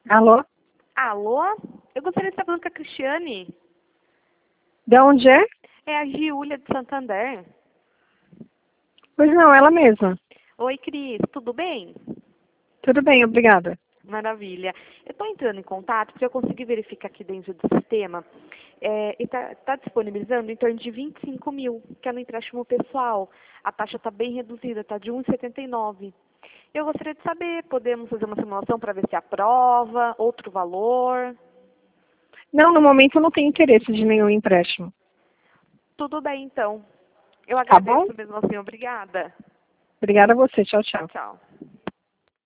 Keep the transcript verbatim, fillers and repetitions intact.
Alô? Alô? Eu gostaria de estar falando com a Cristiane. De onde é? É a Giulia de Santander. Pois não, ela mesma. Oi, Cris, tudo bem? Tudo bem, obrigada. Maravilha. Eu estou entrando em contato porque eu consegui verificar aqui dentro do sistema é, e está tá disponibilizando em torno de vinte e cinco mil, que é no empréstimo pessoal. A taxa está bem reduzida, está de um vírgula setenta e nove. Eu gostaria de saber, podemos fazer uma simulação para ver se aprova, outro valor? Não, no momento eu não tenho interesse de nenhum empréstimo. Tudo bem, então. Eu Tá bom? agradeço mesmo assim, obrigada. Obrigada a você. Tchau, Tchau, tchau. tchau.